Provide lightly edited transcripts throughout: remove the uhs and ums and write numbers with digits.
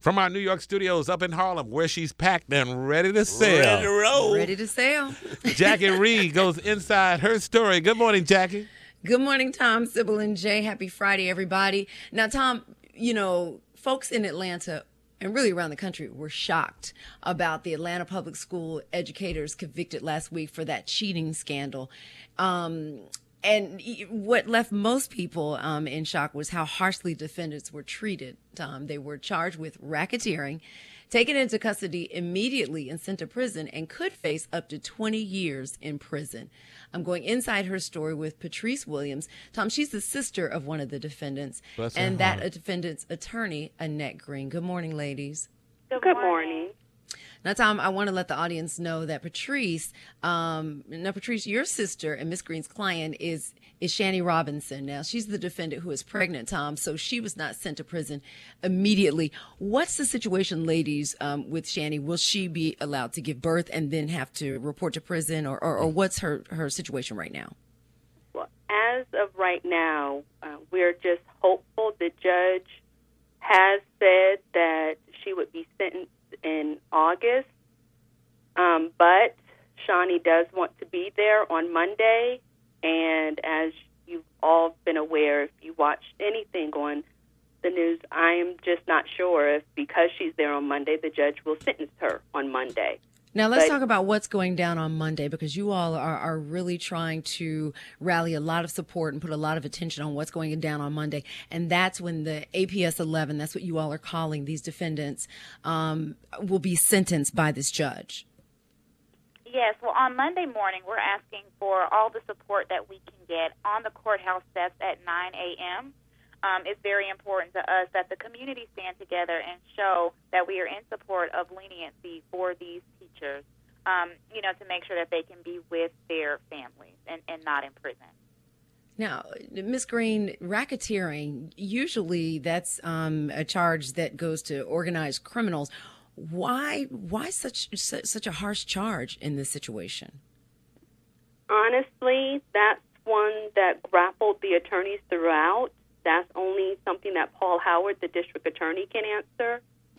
From our New York studios up in Harlem, where she's packed and ready to sail. Ready to roll. Ready to sail. Jackie Reed goes inside her story. Good morning, Jackie. Good morning, Tom, Sybil, and Jay. Happy Friday, everybody. Now, Tom, folks in Atlanta and really around the country were shocked about the Atlanta public school educators convicted last week for that cheating scandal. And what left most people in shock was how harshly defendants were treated. They were charged with racketeering, taken into custody immediately and sent to prison, and could face up to 20 years in prison. I'm going inside her story with Patrice Williams. Tom, she's the sister of one of the defendants, and that defendant's attorney, Annette Green. Good morning, ladies. Good morning. Now, Tom, I want to let the audience know that Patrice, your sister and Miss Green's client is Shani Robinson. Now, she's the defendant who is pregnant, Tom, so she was not sent to prison immediately. What's the situation, ladies, with Shani? Will she be allowed to give birth and then have to report to prison, or what's her situation right now? Well, as of right now, we're just hopeful. The judge has said that she would be sentenced in August, but Shani does want to be there on Monday, and as you've all been aware, if you watched anything on the news, I am just not sure if because she's there on Monday, the judge will sentence her on Monday. Now, let's talk about what's going down on Monday, because you all are really trying to rally a lot of support and put a lot of attention on what's going down on Monday. And that's when the APS 11, that's what you all are calling these defendants, will be sentenced by this judge. Yes. Well, on Monday morning, we're asking for all the support that we can get on the courthouse steps at 9 a.m. It's very important to us that the community stand together and show that we are in support of leniency for these teachers, to make sure that they can be with their families and not in prison. Now, Ms. Green, racketeering, usually that's a charge that goes to organized criminals. Why such a harsh charge in this situation? Honestly, that's one that grappled the attorneys throughout. That's only something that Paul Howard, the district attorney, can answer.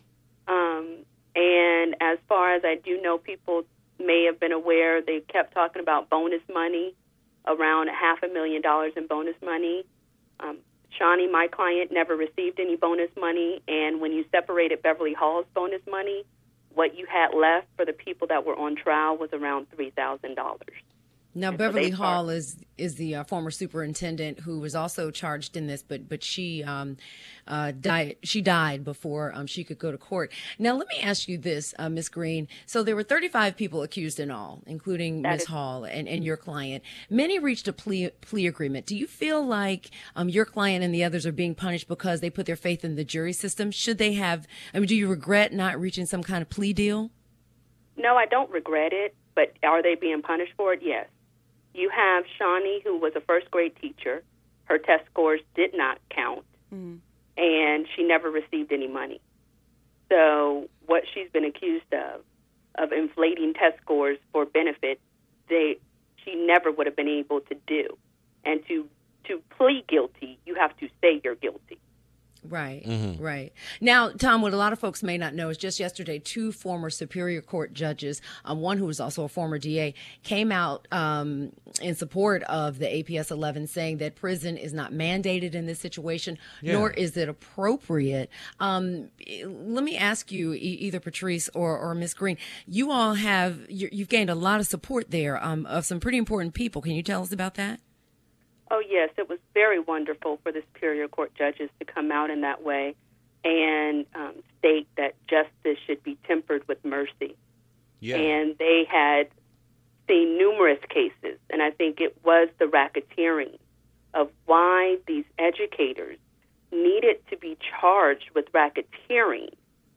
And as far as I do know, people may have been aware, they kept talking about bonus money, around $500,000 in bonus money. Shani, my client, never received any bonus money, and when you separated Beverly Hall's bonus money, what you had left for the people that were on trial was around $3,000. Now, Beverly Hall is the former superintendent who was also charged in this, but she died. She died before she could go to court. Now, let me ask you this, Ms. Green. So there were 35 people accused in all, including Ms. Hall and your client. Many reached a plea agreement. Do you feel like your client and the others are being punished because they put their faith in the jury system? Should they have? Do you regret not reaching some kind of plea deal? No, I don't regret it. But are they being punished for it? Yes. You have Shani, who was a first-grade teacher. Her test scores did not count, and she never received any money. So what she's been accused of inflating test scores for benefit, she never would have been able to do. And to plead guilty, you have to say you're guilty. Right, right. Now, Tom, what a lot of folks may not know is just yesterday, two former Superior Court judges, one who was also a former DA, came out in support of the APS 11, saying that prison is not mandated in this situation, nor is it appropriate. Let me ask you, either Patrice or Ms. Green, you all you've gained a lot of support there of some pretty important people. Can you tell us about that? Oh, yes. It was very wonderful for the Superior Court judges to come out in that way and state that justice should be tempered with mercy. Yeah. And they had seen numerous cases, and I think it was the racketeering of why these educators needed to be charged with racketeering.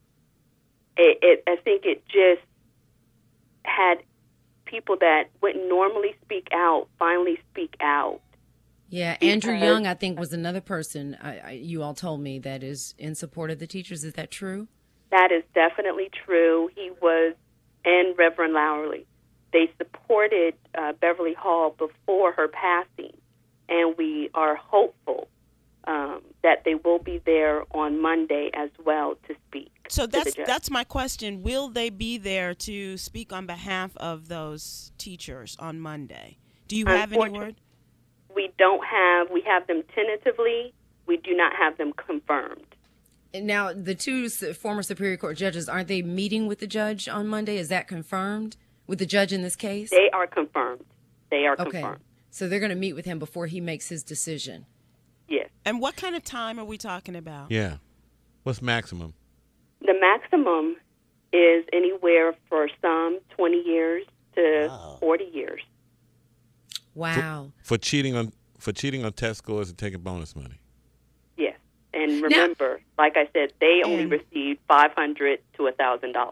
I think it just had people that wouldn't normally speak out finally speak out. Yeah, Andrew Young, I think, was another person you all told me that is in support of the teachers. Is that true? That is definitely true. He was, and Reverend Lowerly. They supported Beverly Hall before her passing, and we are hopeful that they will be there on Monday as well to speak. So that's my question. Will they be there to speak on behalf of those teachers on Monday? Do you have any word? We don't have. We have them tentatively. We do not have them confirmed. Now, the two former Superior Court judges, aren't they meeting with the judge on Monday? Is that confirmed with the judge in this case? They are confirmed. Okay. Confirmed. So they're going to meet with him before he makes his decision. Yes. And what kind of time are we talking about? Yeah. What's maximum? The maximum is anywhere for some 20 years to 40 years. Wow. For cheating on test scores and taking bonus money. Yes. And remember, like I said, they only received $500 to $1,000.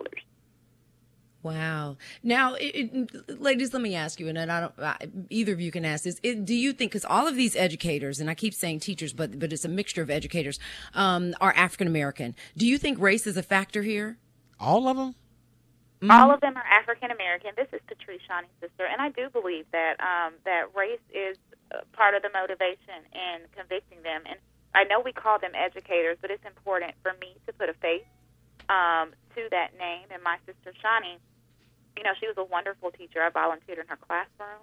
Wow. Now, ladies, let me ask you, and either of you can ask this. Do you think, because all of these educators, and I keep saying teachers, but it's a mixture of educators, are African American. Do you think race is a factor here? All of them? Mm-hmm. All of them are African American. This is Patrice Shawnee's sister, and I do believe that that race is part of the motivation in convicting them. And I know we call them educators, but it's important for me to put a face to that name. And my sister Shawnee, you know, she was a wonderful teacher. I volunteered in her classroom.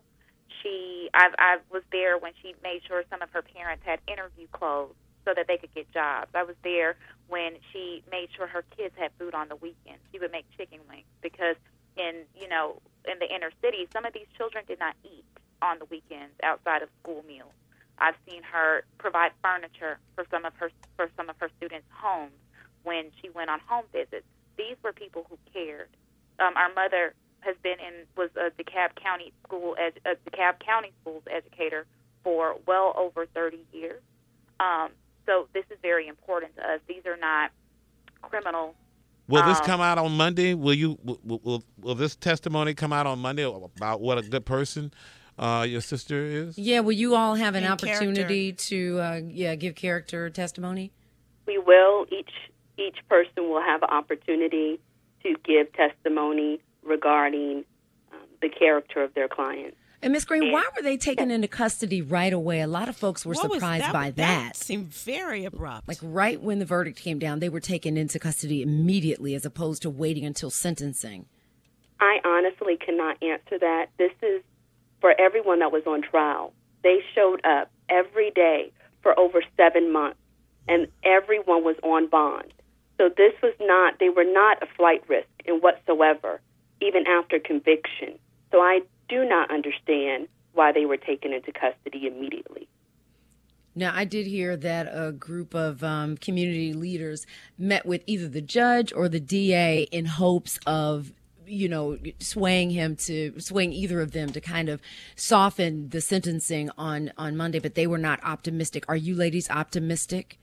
I was there when she made sure some of her parents had interview clothes so that they could get jobs. I was there when she made sure her kids had food on the weekend. She would make chicken wings because in the inner city, some of these children did not eat on the weekends outside of school meals. I've seen her provide furniture for some of her students' homes when she went on home visits. These were people who cared. Our mother was a DeKalb County Schools educator for well over 30 years. So this is very important to us. These are not criminal. Will this come out on Monday? Will this testimony come out on Monday about what a good person your sister is? Yeah. Will you all have an opportunity to give character testimony? We will. Each person will have an opportunity to give testimony regarding the character of their client. And Ms. Green, why were they taken into custody right away? A lot of folks were surprised by that. That seemed very abrupt. Like right when the verdict came down, they were taken into custody immediately as opposed to waiting until sentencing. I honestly cannot answer that. This is for everyone that was on trial. They showed up every day for over 7 months, and everyone was on bond. So they were not a flight risk in whatsoever, even after conviction. So I do not understand why they were taken into custody immediately. Now, I did hear that a group of community leaders met with either the judge or the DA in hopes of, swaying either of them to kind of soften the sentencing on Monday, but they were not optimistic. Are you ladies optimistic?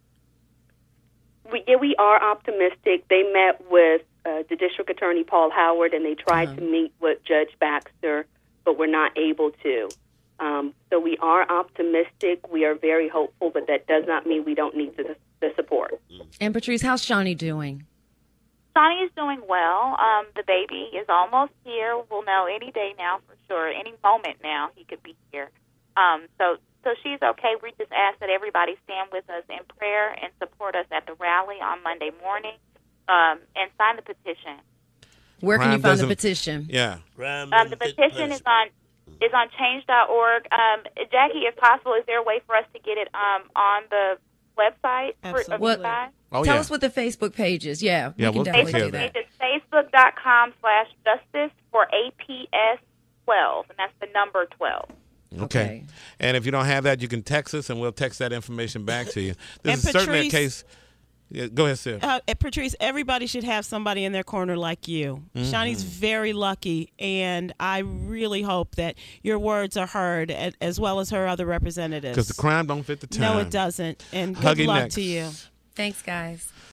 We are optimistic. They met with the District Attorney Paul Howard, and they tried to meet with Judge Baxter, but were not able to. So we are optimistic. We are very hopeful, but that does not mean we don't need the support. And Patrice, how's Shawnee doing? Shawnee is doing well. The baby is almost here. We'll know any day now for sure. Any moment now he could be here. So she's okay. We just ask that everybody stand with us in prayer and support us at the rally on Monday morning and sign the petition. Where can you find the petition? Yeah. The petition is on change.org. Jackie, if possible, is there a way for us to get it on the website? Tell us what the Facebook page is. Yeah, we can definitely do that. It's facebook.com/justice for APS 12, and that's the number 12. Okay. And if you don't have that, you can text us, and we'll text that information back to you. This is Patrice, certainly a case. Yeah, go ahead, Sarah. Patrice, everybody should have somebody in their corner like you. Mm-hmm. Shawnee's very lucky, and I really hope that your words are heard as well as her other representatives. Because the crime don't fit the time. No, it doesn't. And good luck to you. Thanks, guys.